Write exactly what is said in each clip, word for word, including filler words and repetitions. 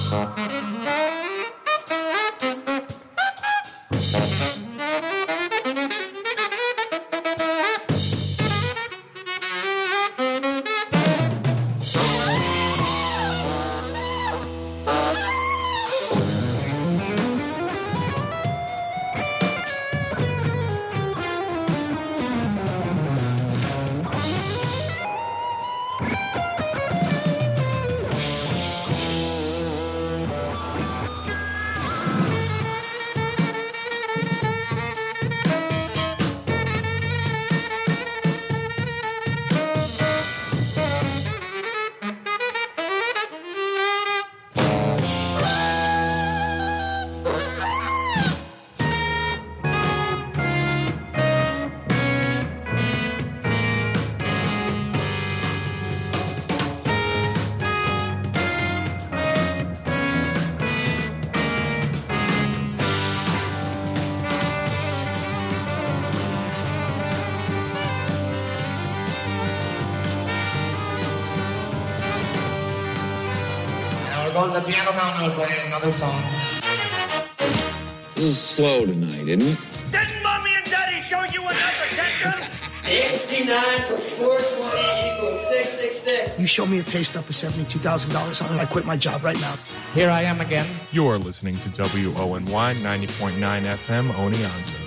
Go to the piano now and I'll play another song. This is slow tonight, isn't it? Didn't Mommy and Daddy show you enough attention? sixty-nine plus four twenty equals six six six. You show me a pay stub for seventy-two thousand dollars on it, I quit my job right now. Here I am again. You're listening to W O N Y ninety point nine F M Oneonta.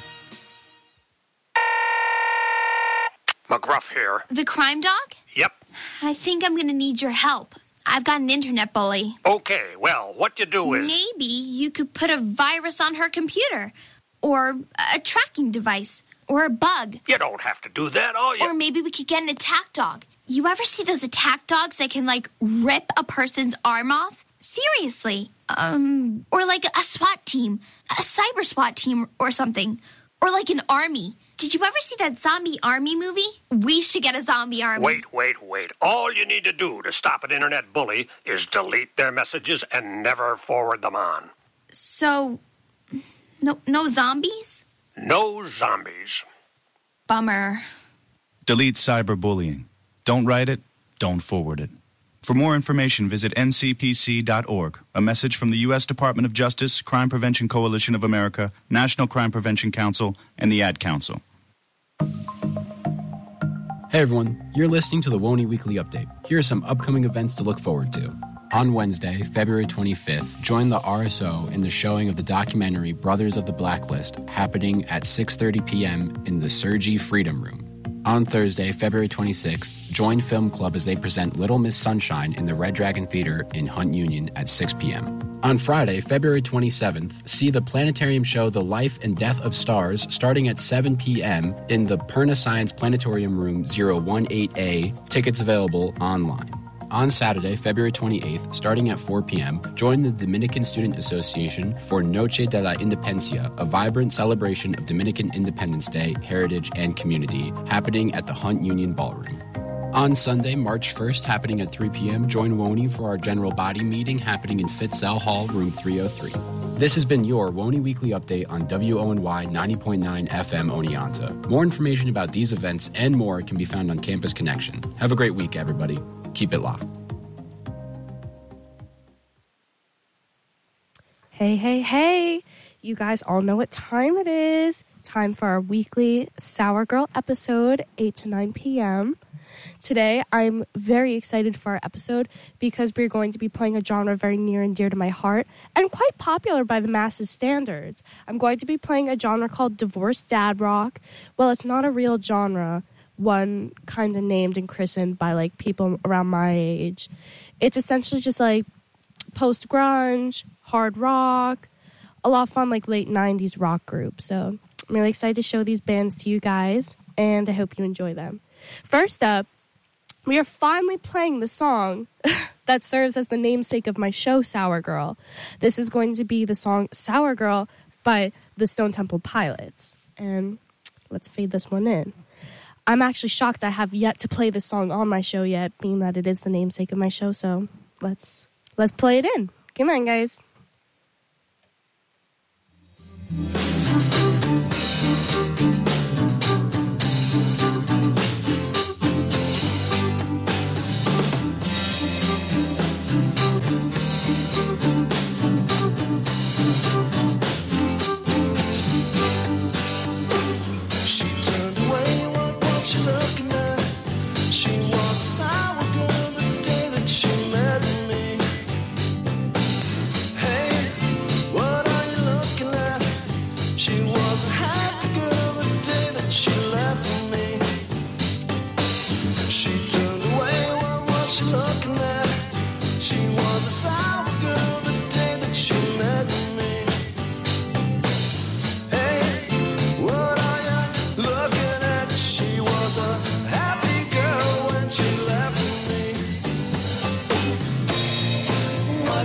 McGruff here. The crime dog? Yep. I think I'm going to need your help. I've got an internet bully. Okay, well, what you do is... Maybe you could put a virus on her computer. Or a tracking device. Or a bug. You don't have to do that, all you... Or maybe we could get an attack dog. You ever see those attack dogs that can, like, rip a person's arm off? Seriously. Um, or like a SWAT team. A cyber SWAT team or something. Or like an army. Did you ever see that zombie army movie? We should get a zombie army. Wait, wait, wait. All you need to do to stop an internet bully is delete their messages and never forward them on. So, no, no zombies? No zombies. Bummer. Delete cyberbullying. Don't write it, don't forward it. For more information, visit N C P C dot org. A message from the U S Department of Justice, Crime Prevention Coalition of America, National Crime Prevention Council, and the Ad Council. Hey everyone, you're listening to the W O N Y Weekly Update. Here are some upcoming events to look forward to. On Wednesday, February twenty-fifth, join the R S O in the showing of the documentary Brothers of the Blacklist, happening at six thirty p.m. in the Sergi Freedom Room. On Thursday, February twenty-sixth, join Film Club as they present Little Miss Sunshine in the Red Dragon Theater in Hunt Union at six p.m. On Friday, February twenty-seventh, see the planetarium show The Life and Death of Stars starting at seven p.m. in the Perna Science Planetarium Room zero one eight A. Tickets available online. On Saturday, February twenty-eighth, starting at four p.m., join the Dominican Student Association for Noche de la Independencia, a vibrant celebration of Dominican Independence Day, heritage, and community, happening at the Hunt Union Ballroom. On Sunday, March first, happening at three p.m., join W O N Y for our general body meeting happening in Fitzell Hall, room three oh three. This has been your W O N Y Weekly Update on W O N Y ninety point nine F M Oneonta. More information about these events and more can be found on Campus Connection. Have a great week, everybody. Keep it locked. Hey, hey, hey. You guys all know what time it is. Time for our weekly Sour Girl episode, eight to nine p.m. Today, I'm very excited for our episode because we're going to be playing a genre very near and dear to my heart and quite popular by the masses standards. I'm going to be playing a genre called divorced dad rock. Well, it's not a real genre, one kind of named and christened by like people around my age. It's essentially just like post-grunge, hard rock, a lot of fun like late nineties rock group. So I'm really excited to show these bands to you guys, and I hope you enjoy them. First up, we are finally playing the song that serves as the namesake of my show, Sour Girl. This is going to be the song Sour Girl by the Stone Temple Pilots. And let's fade this one in. I'm actually shocked I have yet to play this song on my show yet, being that it is the namesake of my show. So let's let's play it in. Come on, guys.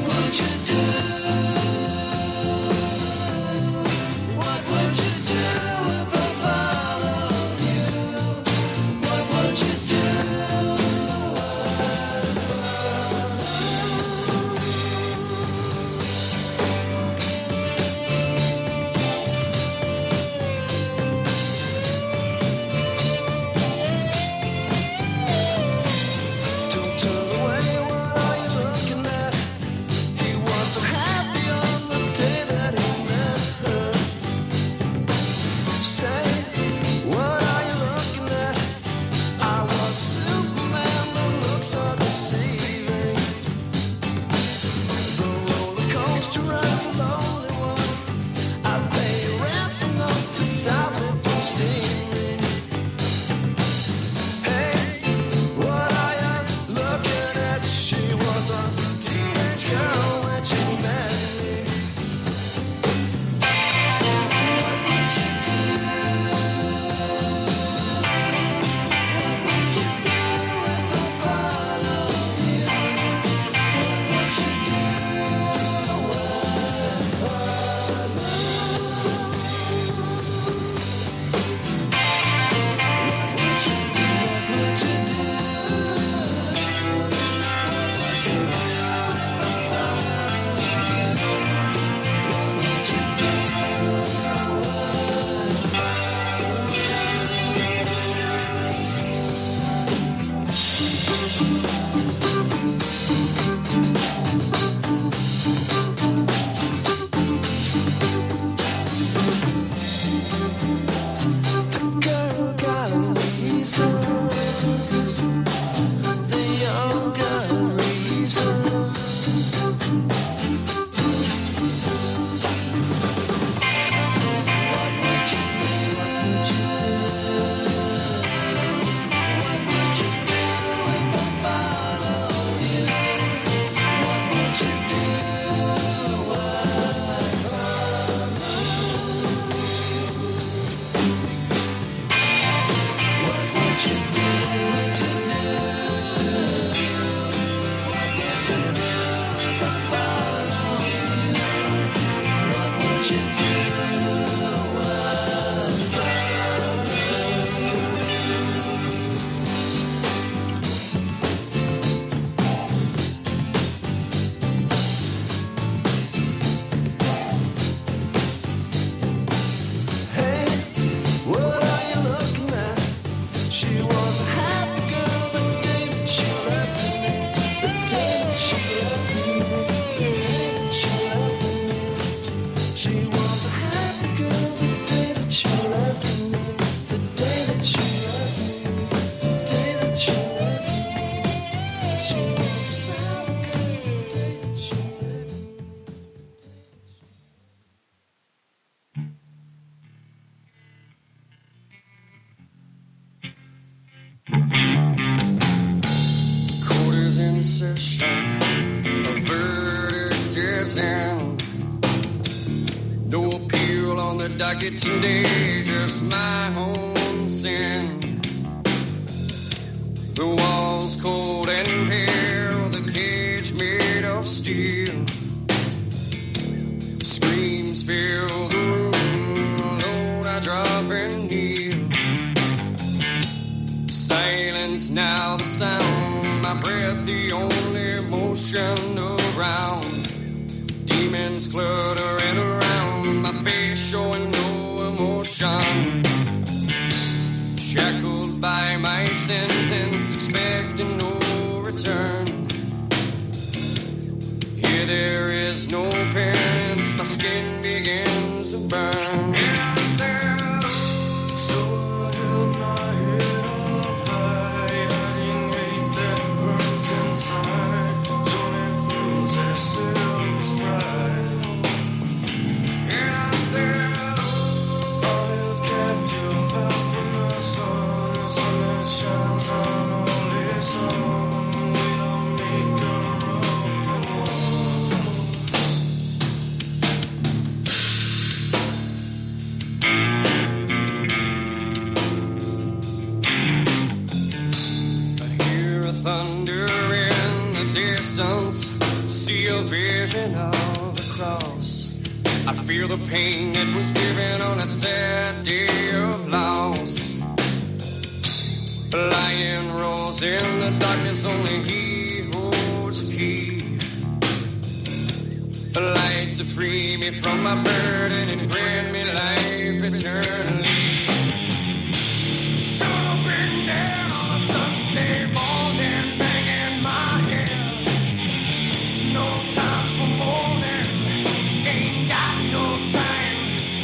No appeal on the docket today, just my own sin. The walls cold and pale, the cage made of steel. Screams fill the room, alone I drop and kneel. Silence now the sound, my breath the only motion around. Demons cluttering around, my face showing no emotion. Shackled by my sentence, expecting no return. Here there is no penance, my skin begins to burn. So I held my head up high, hiding hate that burns inside. Zoning fools that self pride. And I said, all held captive out from the sun. The sun that shines on only sun. We don't make a road no more. I hear a thunder in the distance. see a vision of the cross. I feel the pain that was given on a sad day of loss. Lion rolls in the darkness, only he holds the key. A light to free me from my burden and grant me life eternally. Should have been there on a Sunday morning, banging my head. No time for mourning, ain't got no time.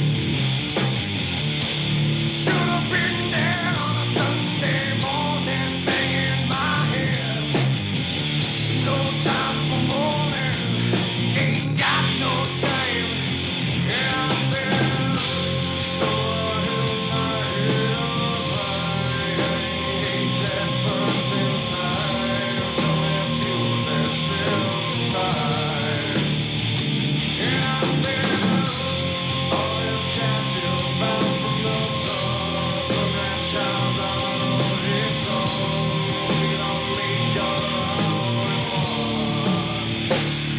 Should have been there on a Sunday morning, banging my head. No time for mourning, ain't got no time. Yeah, I'm there. So I held my head up high. I hate that burns inside. So it fuels that self-pride. Yeah, I'm there. All your captive bound from the sun. Sun that shines on only soul. We only got only one.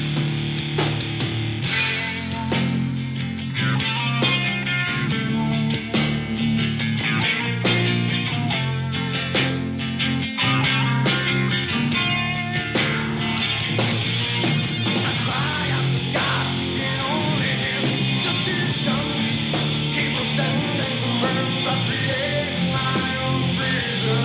I cry out to God, seeking only His decision. Keep on standing firm, I create my own prison.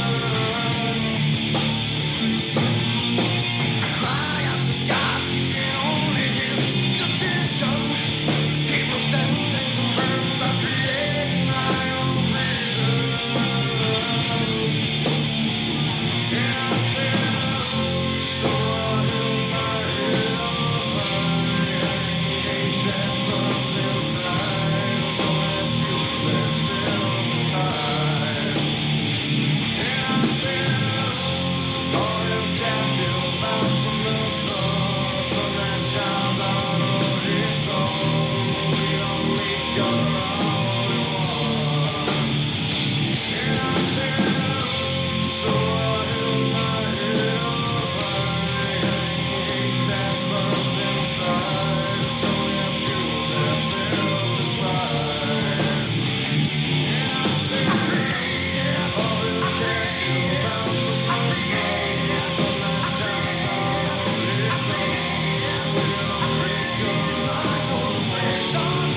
I cry out to God, seeking only His decision. Keep on standing firm, I create my own prison. Yeah, I said, so I held my head up high. I hate that burns inside. So it fuels that self-pride. Yeah, I said, all your captive bound from the sun. Sun that shines on only soul. We only got only one. Yeah, I said, so I held my head up high. I hate that burns inside. So it fuels that self-pride. Yeah, I said, all your captive bound from the sun. Sun that shines on only soul. We only got only one.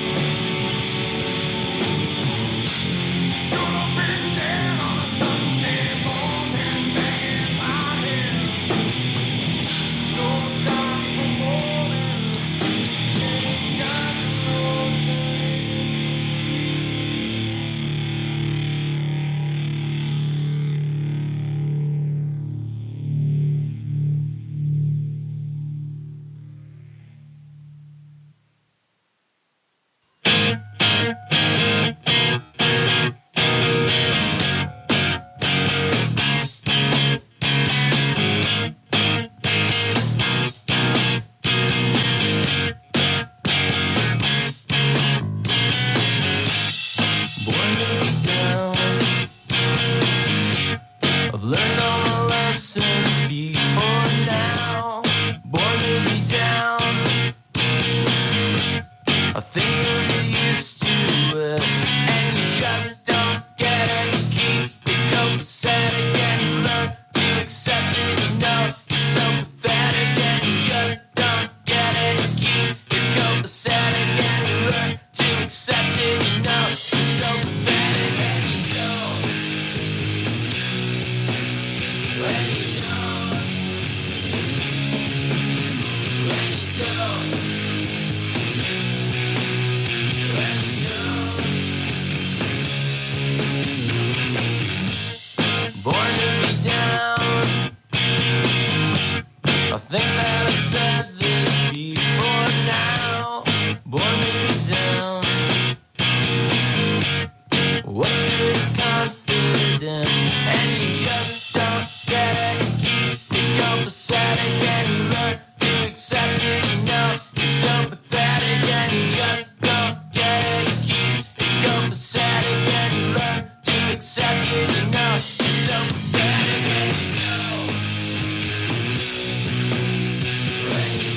Should have been there on a Sunday morning, banging my head. No time for mourning, ain't got no time. Born to be down. I've learned all my lessons before now. Born to be down. I think you'll get used to it, and you just don't get it. You keep it copacetic and you learn to accept it. You know you're so pathetic and you just don't get it. You keep it copacetic and you learn to accept it. You know you're so pathetic and you don't. When you don't. When you don't. When you don't. Born to be down. I think that I said this before now. Born to be down. What good is confidence? And you just don't get it. You keep it copacetic and you learn to accept it. You know you're so pathetic and you just don't get it. You keep it copacetic and you learn to accept it. You know you're so pathetic and you don't. When you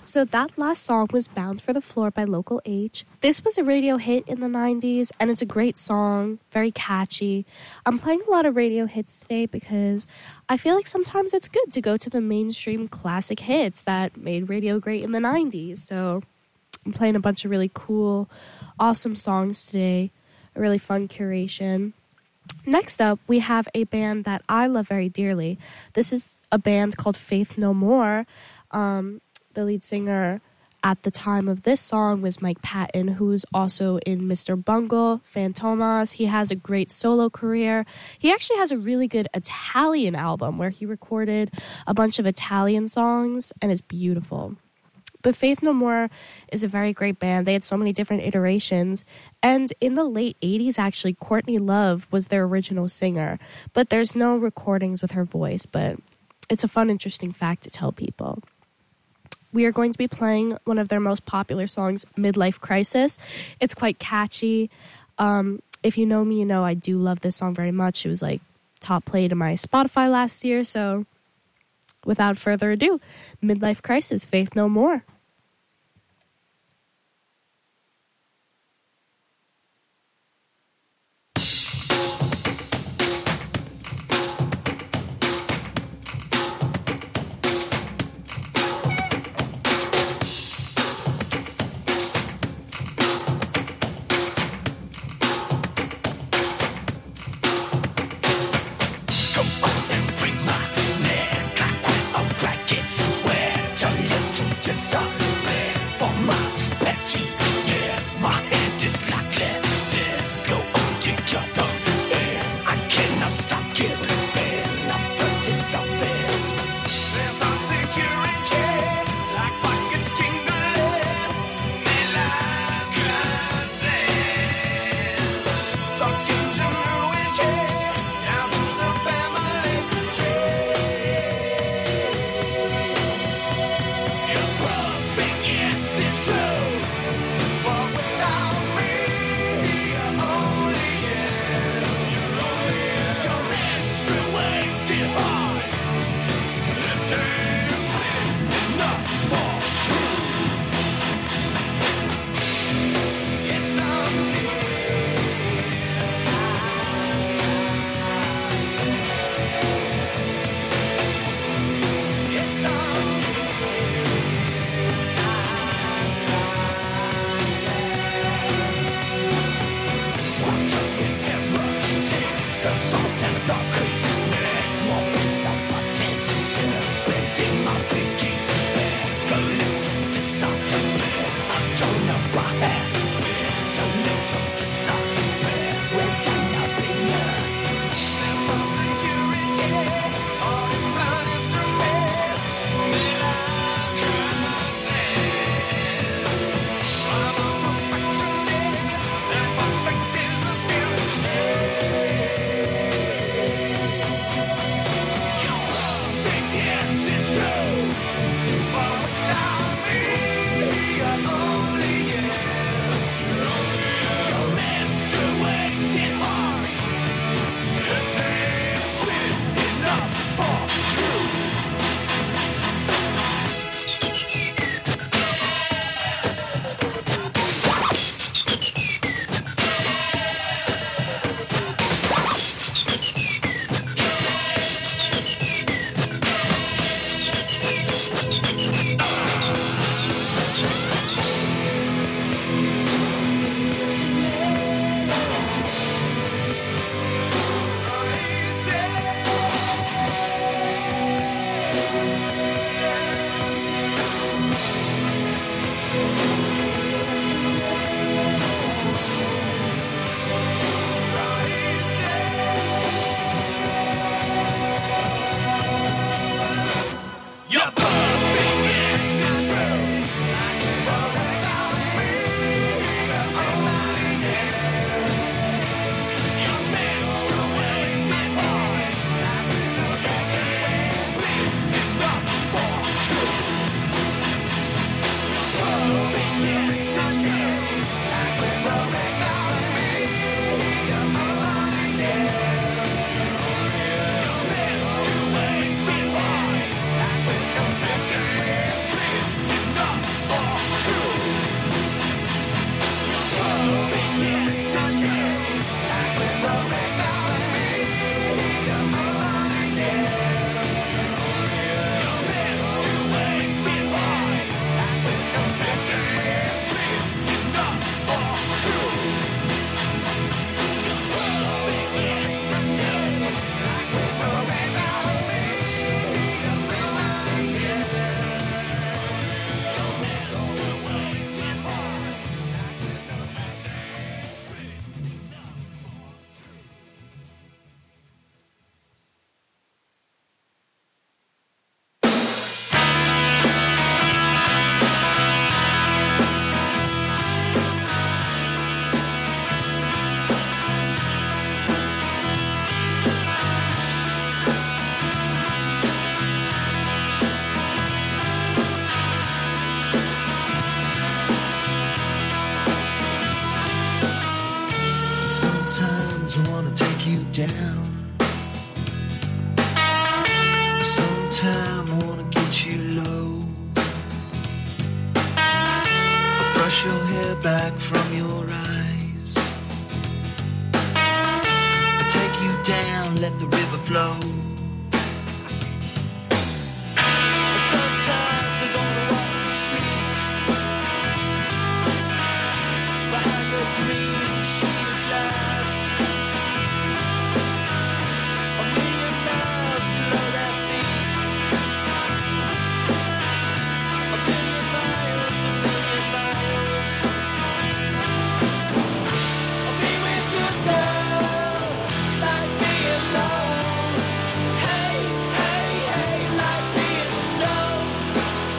So that last song was Bound for the Floor by Local H. This was a radio hit in the nineties, and it's a great song, very catchy. I'm playing a lot of radio hits today because I feel like sometimes it's good to go to the mainstream classic hits that made radio great in the nineties. So I'm playing a bunch of really cool, awesome songs today, a really fun curation. Next up, we have a band that I love very dearly. This is a band called Faith No More. Um... The lead singer at the time of this song was Mike Patton, who's also in Mister Bungle, Fantomas. He has a great solo career. He actually has a really good Italian album where he recorded a bunch of Italian songs, and it's beautiful. But Faith No More is a very great band. They had so many different iterations. And in the late eighties, actually, Courtney Love was their original singer. But there's no recordings with her voice, but it's a fun, interesting fact to tell people. We are going to be playing one of their most popular songs, Midlife Crisis. It's quite catchy. Um, if you know me, you know I do love this song very much. It was like top played in my Spotify last year. So without further ado, Midlife Crisis, Faith No More. Bring my man, crack, crack, oh, crack, it's where to lift to suck. back from your eyes. I take you down, let the river flow. Sometimes I'm gonna walk the street behind the green sheet of glass. A million miles below that beat. A million miles, a million miles. I'll be with you, girl, like being alone. Hey, hey, hey, like being stoned.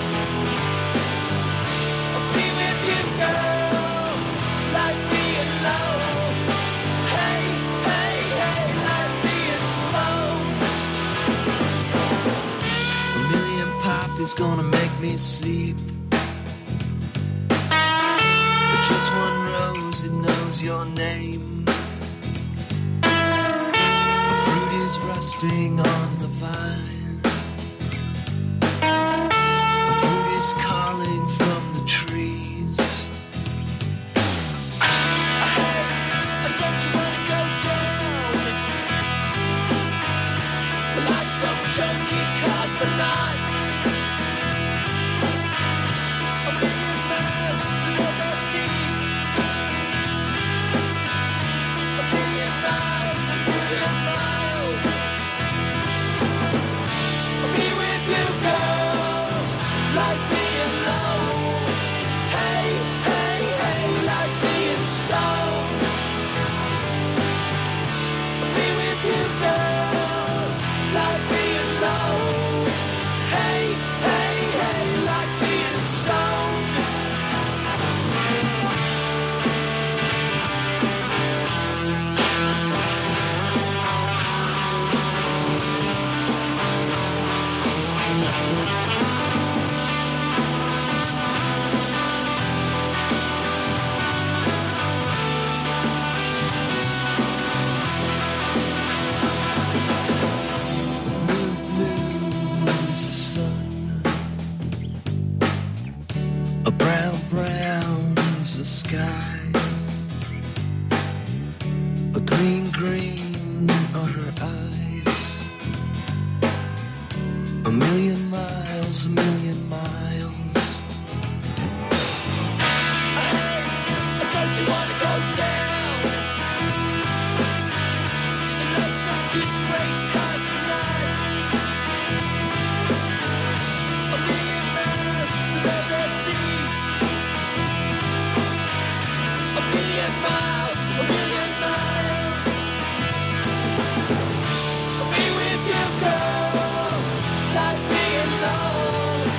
I'll be with you, girl, like being alone. Hey, hey, hey, like being stoned. A million pop is gonna make me sleep. But just one rose, it knows your name. A fruit is rusting on the vine. A fruit is calling from the trees. Hey, don't you wanna go down like some chunky cosmonaut? A million miles below their feet. A million miles, a million miles. I'll be with you, girl, like being low. Hey, hey, hey, like being stoned. I'll be with you, girl, like being low. Hey, hey, hey, like being stoned. Blue is the sun. A brown, brown is the sky. A green, green are her eyes. A million miles, a million miles. Hey, don't you wanna go down and let some disgrace cosmonaut? A million miles below their feet. A million miles, a million miles. I'll be with you, girl, like being alone.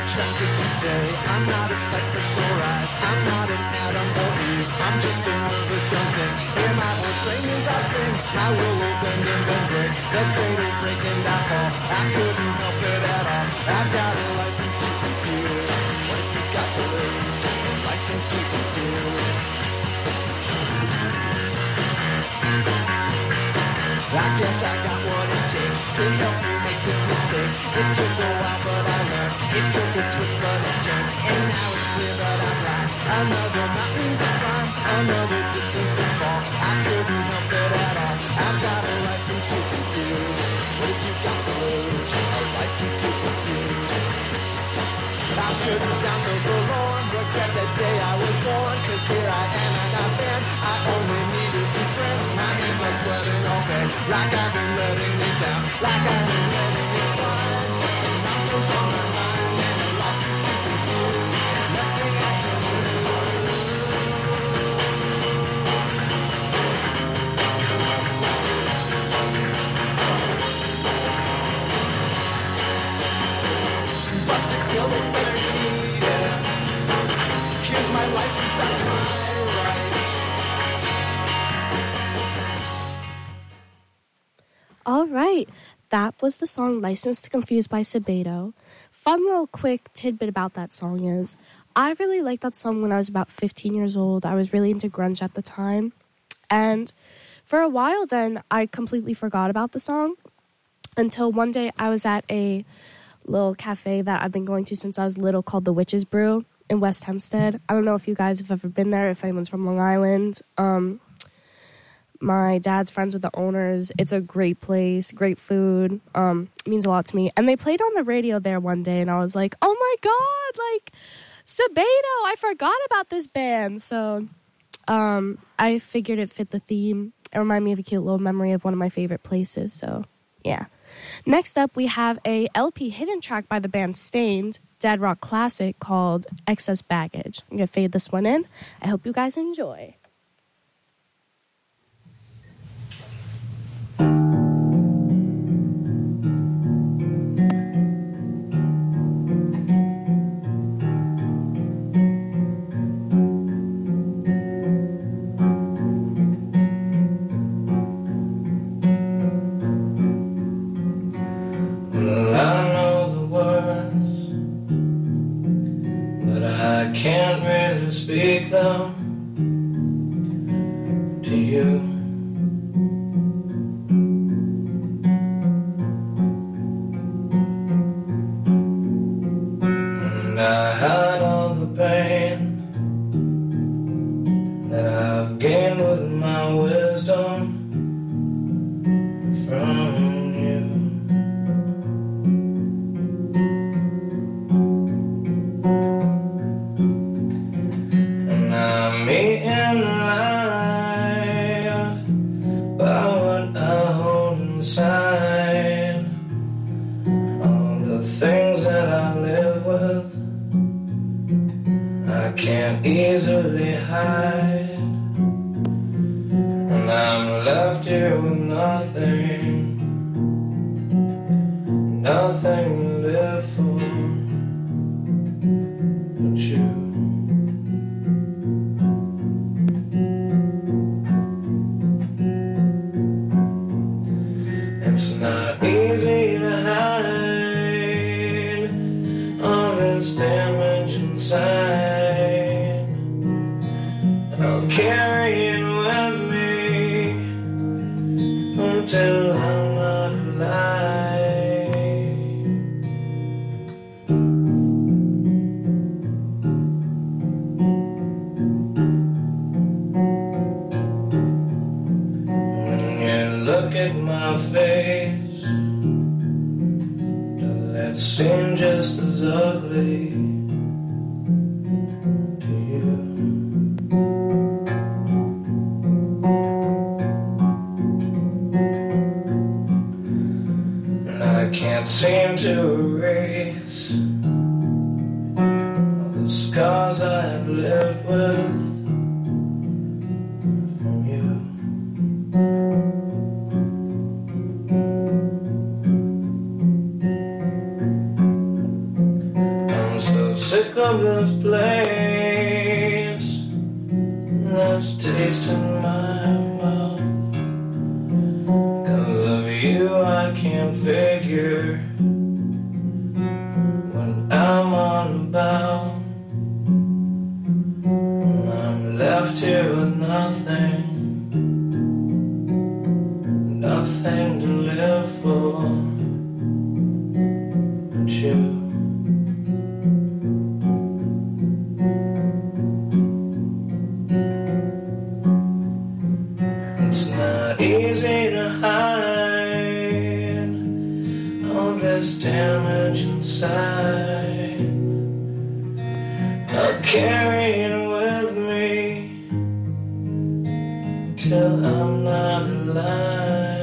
attracted today. I'm not a sight for sore eyes. I'm not an Adam or Eve. I'm just a nervous young thing. Hear my voice strange as I sing. My will will bend and then break. The cradle break and I fall. I couldn't help it at all. I've got a license to confuse. What if you got to lose? A license to confuse. I guess I got what it takes to help you make this mistake. It took a while, but I learned. It took a twist, but it turned. And now it's clear that I'm right. Another mountain to climb, another distance to fall. I couldn't help it at all. I've got a license to confuse. What have you got to lose? A license to confuse. I shouldn't sound so forlorn. Regret the day I was born. Cause here I am and I've been. I only need a few friends. My hands are sweating open. Like I've been letting me down. Like I've been letting me slide. Just some mountains on my mind. And a license to confuse. Nothing I can busted, killed it, better need it. Here's my license, that's my rights. All right, that was the song License to Confuse by Sabato. Fun little quick tidbit about that song is, I really liked that song when I was about fifteen years old. I was really into grunge at the time. And for a while then, I completely forgot about the song until one day I was at a little cafe that I've been going to since I was little called the Witch's Brew in West Hempstead. I don't know if you guys have ever been there, if anyone's from Long Island. Um, my dad's friends with the owners. It's a great place, great food. Um, it means a lot to me. And they played on the radio there one day, and I was like, oh my God, like, Sabato, I forgot about this band. So um, I figured it fit the theme. It reminded me of a cute little memory of one of my favorite places. So, yeah. Next up, we have a L P hidden track by the band Stained, dead rock classic called Excess Baggage. I'm going to fade this one in. I hope you guys enjoy. Can't really speak them to you. And I hide all the pain that I've gained with my wisdom from easily hide, and I'm left here with nothing, nothing to live for but you. It's not easy to hide all this damage inside. I'll carry it with me until I'm not alive. When you look at my face, does it seem just as ugly? Can't seem to erase all the scars I have lived with from you. I'm sick of this place, this taste in my mouth. 'Cause of you I can't figure when I'm unbound. I'm left here with nothing, nothing to live for but you. It's not easy to hide all this damage inside. I'll carry it with me till I'm not alive.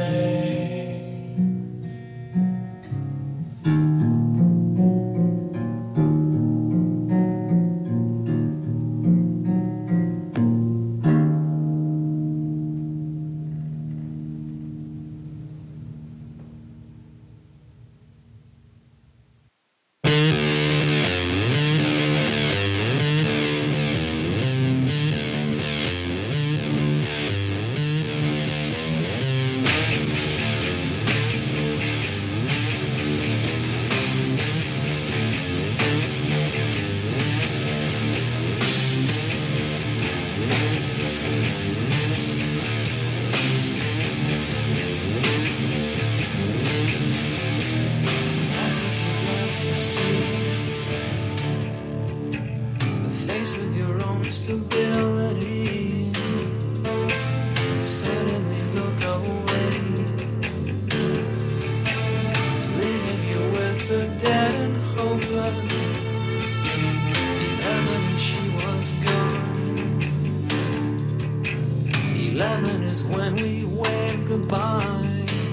Eleven is when we wave goodbye.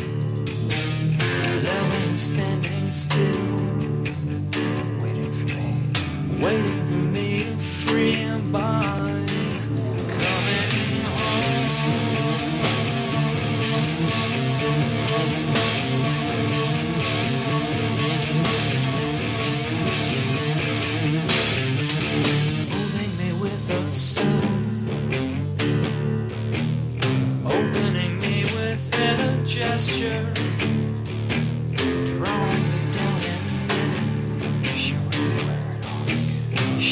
Eleven is standing still, waiting for me, waiting for me to free and by. Coming moving me with a sound, opening me within a gesture, drawing me down and then showing me where it all began,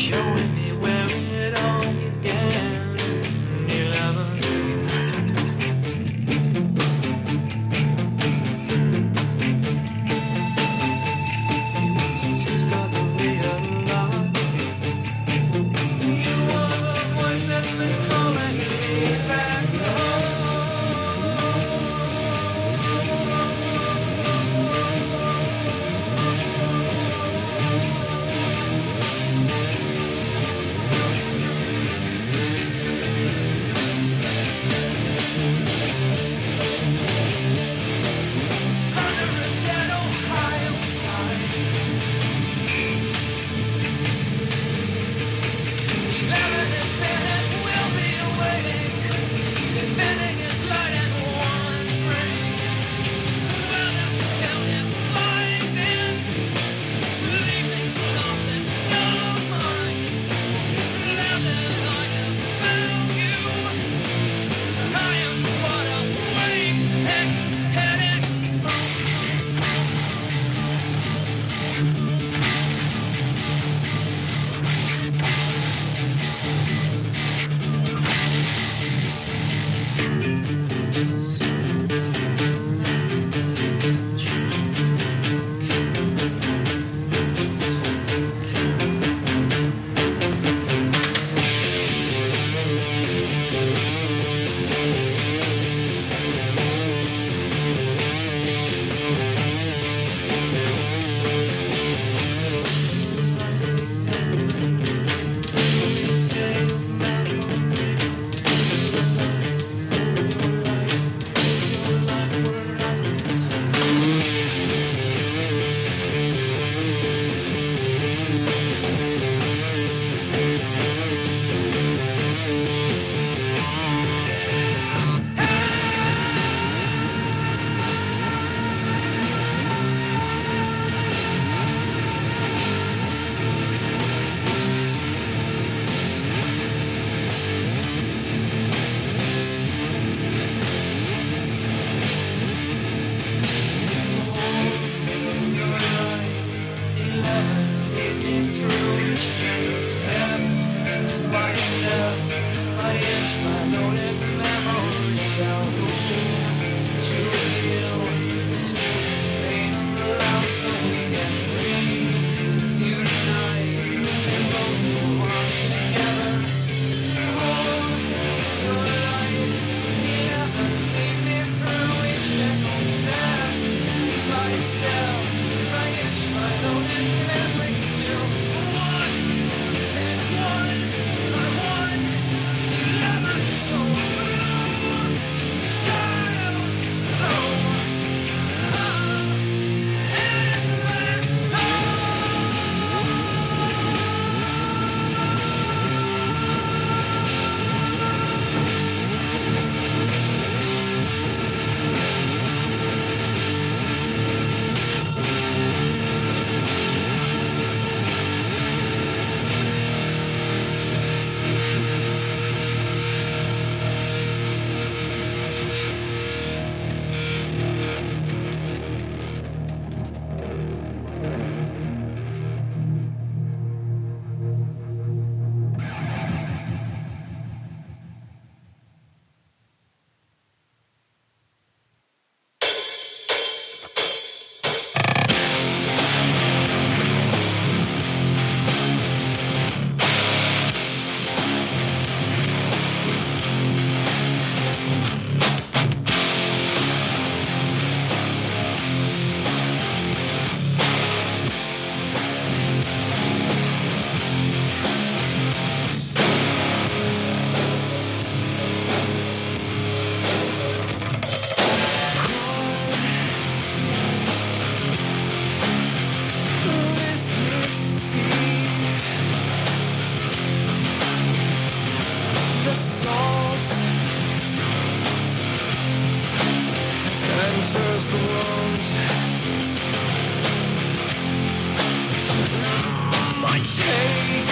My take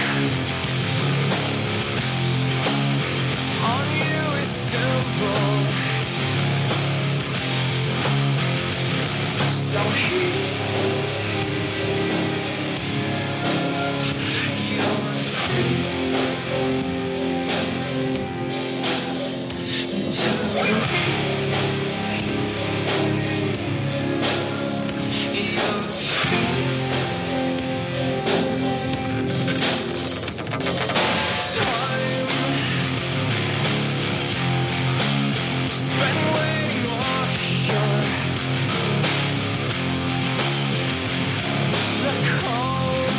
on you is simple. So here you're free to you're free. Spend waiting offshore. The calm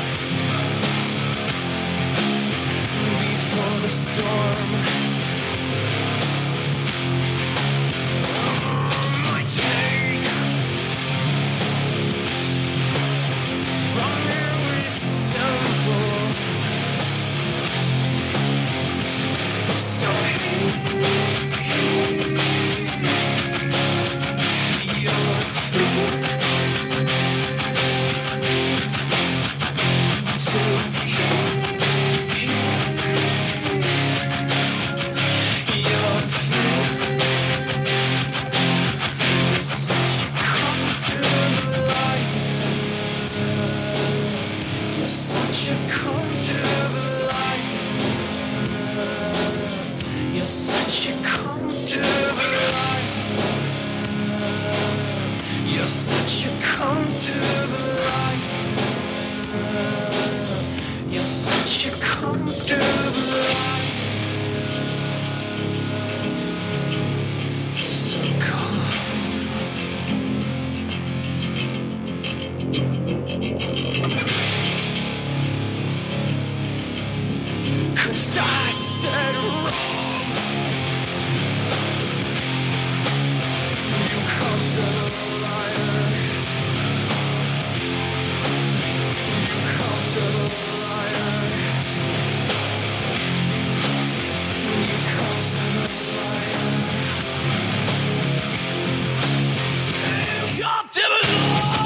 before the storm. My take from you is simple. So you're free to you're free. It's such a comfortable life. You're such a comfortable life. You're such a comfortable life. You're such a comfortable life. You're such a comfortable life. So cold. 'Cause I said wrong. You comfortable liar. You comfortable liar. You comfortable liar. You comfortable liar.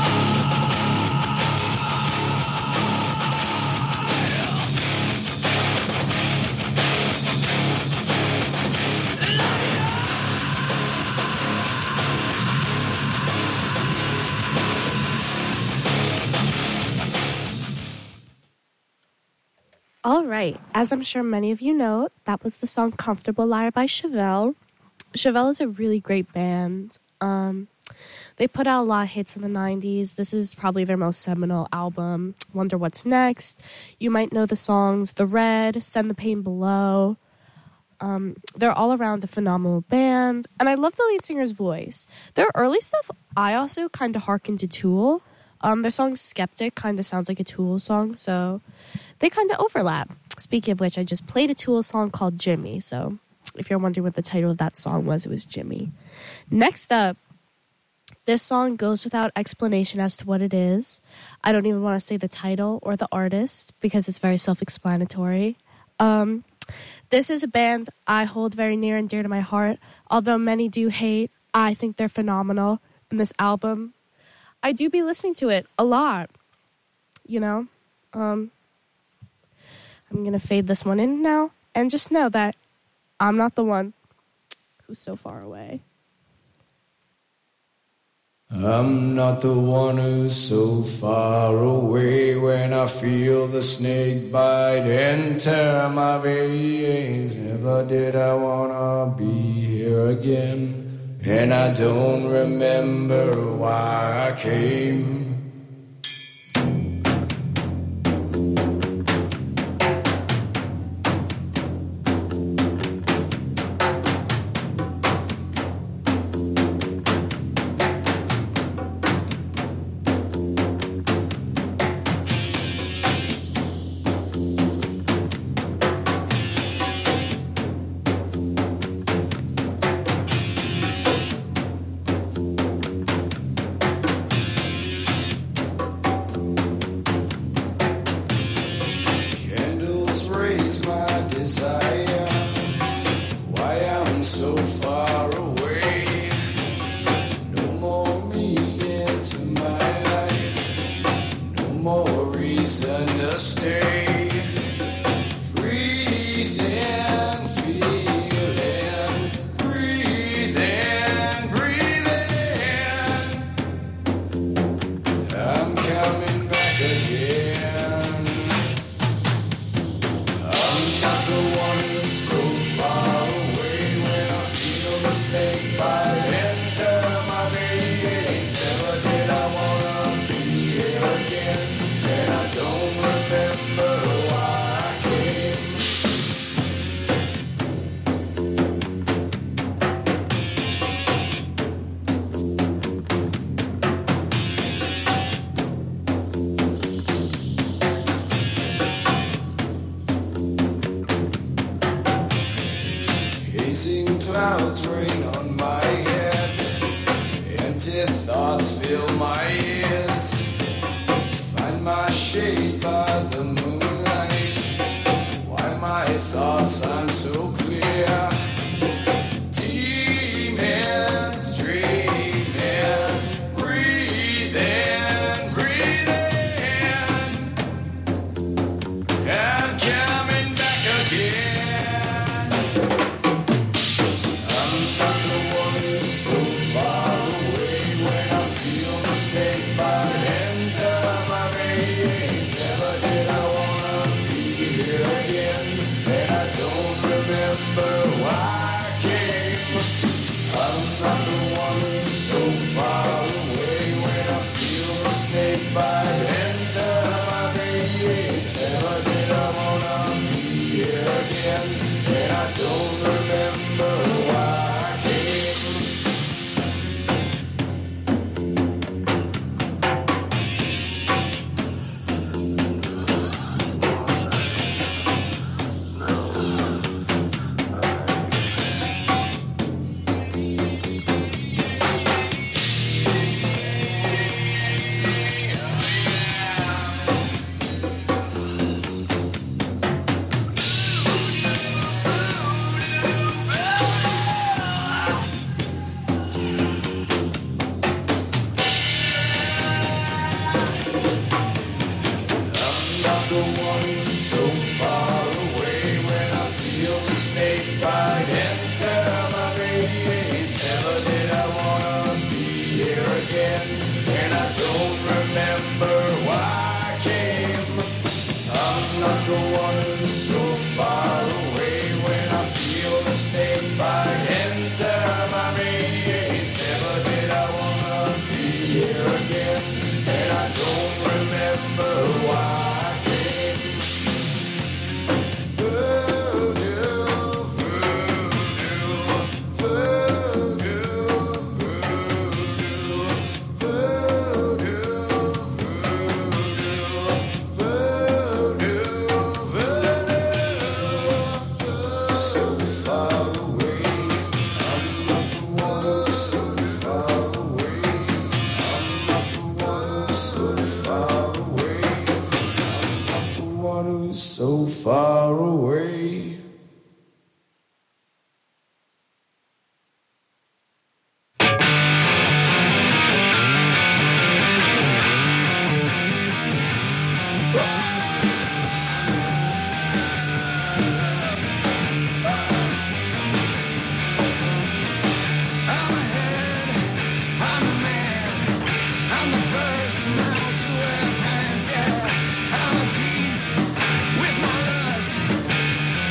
All right. As I'm sure many of you know, that was the song Comfortable Liar by Chevelle. Chevelle is a really great band. Um, they put out a lot of hits in the nineties. This is probably their most seminal album, Wonder What's Next. You might know the songs The Red, Send the Pain Below. Um, they're all around a phenomenal band. And I love the lead singer's voice. Their early stuff, I also kind of hearken to Tool. Um, their song Skeptic kind of sounds like a Tool song, so they kind of overlap. Speaking of which, I just played a Tool song called Jimmy, so if you're wondering what the title of that song was, it was Jimmy. Next up, this song goes without explanation as to what it is. I don't even want to say the title or the artist because it's very self-explanatory. Um, this is a band I hold very near and dear to my heart. Although many do hate, I think they're phenomenal. And this album, I do be listening to it a lot, you know. Um, I'm going to fade this one in now and just know that I'm not the one who's so far away. I'm not the one who's so far away when I feel the snake bite and tear my veins. Never did I wanna be here again, and I don't remember why I came. reason to stay. Freezing, feeling, breathing, breathing. I'm coming back again. I'm not the one who's so far away when I feel the snake bite enter my veins. Never did I wanna be here again, and I don't remember why I came. Hazing clouds rain on my head. Empty thoughts fill my ears. Find my shade by the moonlight. Why my thoughts aren't so clear. Demons dreaming, breathing, breathing. I'm coming back again. I'm not the one who's so far away when I feel the snake bite enter my veins. Never did I wanna be here again, and I don't remember why I came. I'm not the one who's so far away when I feel the snake bite enter my veins. Never did I wanna be here again, and I don't remember why I came. I'm not the one who's so far away when I feel the snake bite enter my veins. Never did I wanna be here again, and I don't remember why I came. I'm not the one who's so far away when I feel the snake bite enter my veins. Never did I wanna be here again, and I don't remember why I came. Voodoo, voodoo, voodoo, voodoo, voodoo, voodoo, voodoo. So far away, I'm not the one who's so far away. I'm not the one who's so far away. I'm not the one who's so far away. With my lust,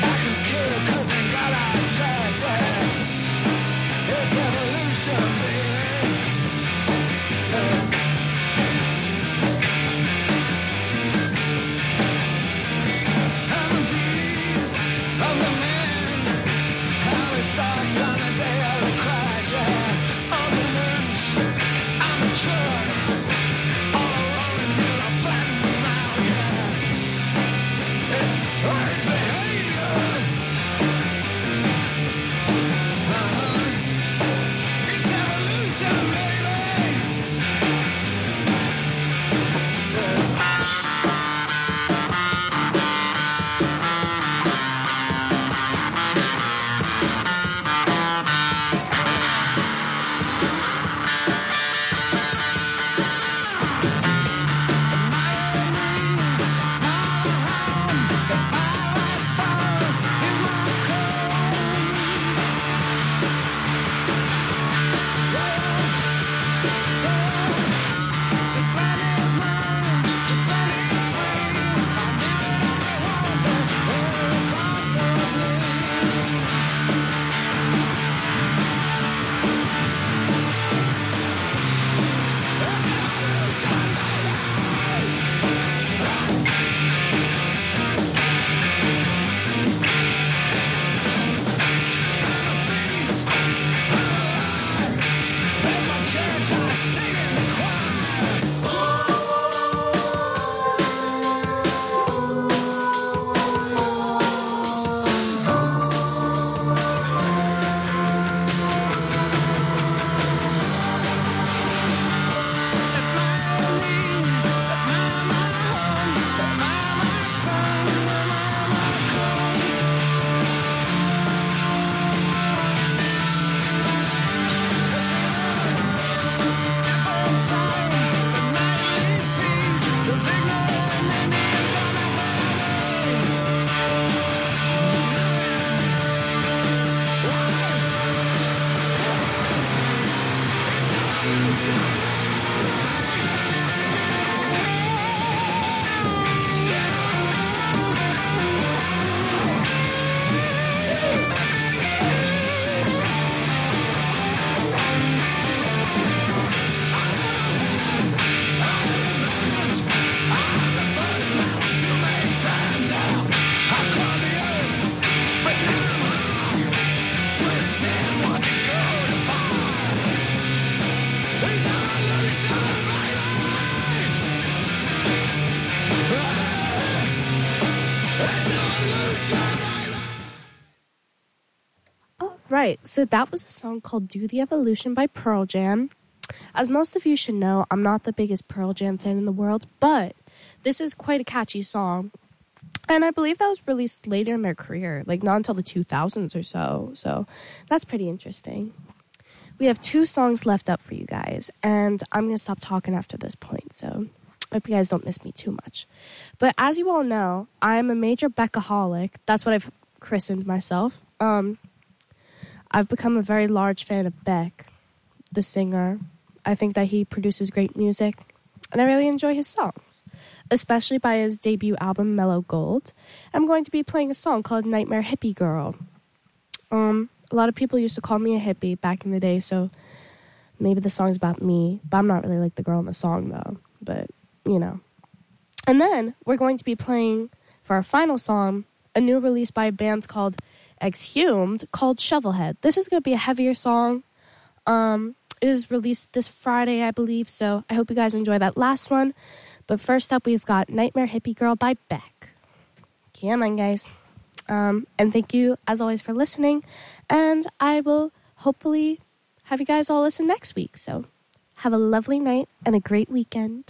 right, so that was a song called Do the Evolution by Pearl Jam. As most of you should know, I'm not the biggest Pearl Jam fan in the world, but this is quite a catchy song. And I believe that was released later in their career, like not until the two thousands or so. So that's pretty interesting. We have two songs left up for you guys, and I'm going to stop talking after this point, so I hope you guys don't miss me too much. But as you all know, I'm a major Beckaholic. That's what I've christened myself. Um, I've become a very large fan of Beck, the singer. I think that he produces great music, and I really enjoy his songs, especially by his debut album, Mellow Gold. I'm going to be playing a song called Nightmare Hippie Girl. Um, a lot of people used to call me a hippie back in the day, so maybe the song's about me, but I'm not really like the girl in the song, though, but, you know. And then we're going to be playing, for our final song, a new release by a band called Exhumed called Shovelhead. This is going to be a heavier song. Um, it was released this Friday, I believe, so I hope you guys enjoy that last one. But first up, we've got Nightmare Hippie Girl by Beck. Come on, guys. Um, and thank you, as always, for listening. And I will hopefully have you guys all listen next week. So have a lovely night and a great weekend.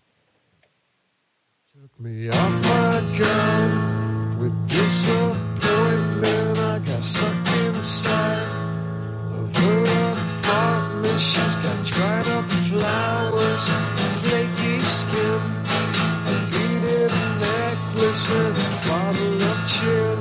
Took me off my gun with disappointment. I got sucked inside of her apartment. She's got dried up flowers, flaky skin, a beaded necklace and a bottle of gin.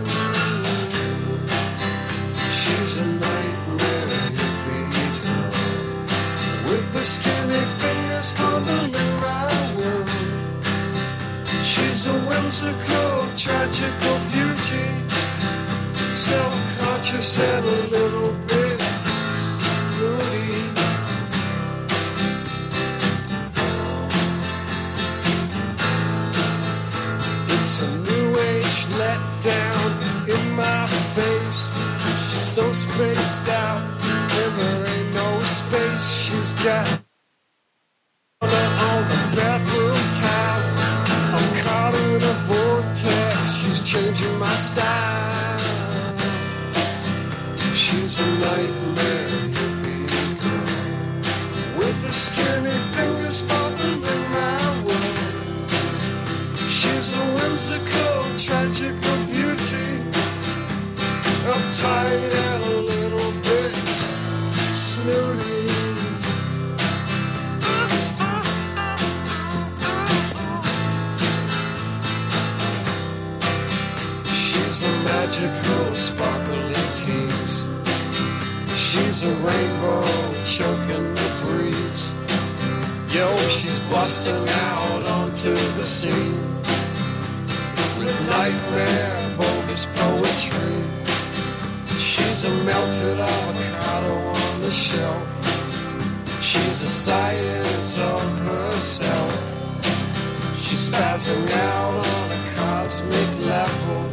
She's a nightmare hippie girl with the skinny fingers fumbling my world. She's a whimsical, tragical beauty, self-conscious and a little bit moody. It's a new age letdown in my face. She's so spaced out and there ain't no space. She's got color on the bathroom towel. I'm caught in a vortex. She's changing my style. She's a nightmare hippie girl with the skinny fingers fumbling my world. She's a whimsical, tragical beauty, uptight and a little bit snooty. She's a magical, sparkly tease. She's a rainbow choking the breeze. Yo, she's busting out onto the scene with nightmare, bogus poetry. She's a melted avocado on the shelf. She's a science of herself. She's spazzing out on a cosmic level.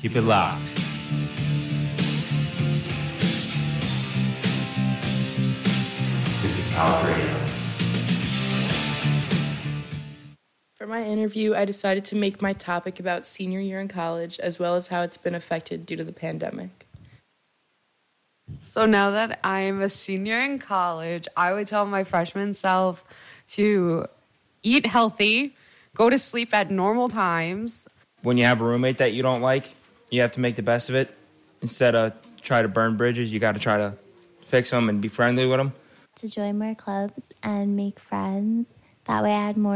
Keep it locked. This is College Radio. For my interview, I decided to make my topic about senior year in college, as well as how it's been affected due to the pandemic. So now that I'm a senior in college, I would tell my freshman self to eat healthy, go to sleep at normal times. When you have a roommate that you don't like, you have to make the best of it. Instead of try to burn bridges, you got to try to fix them and be friendly with them. To join more clubs and make friends. That way I had more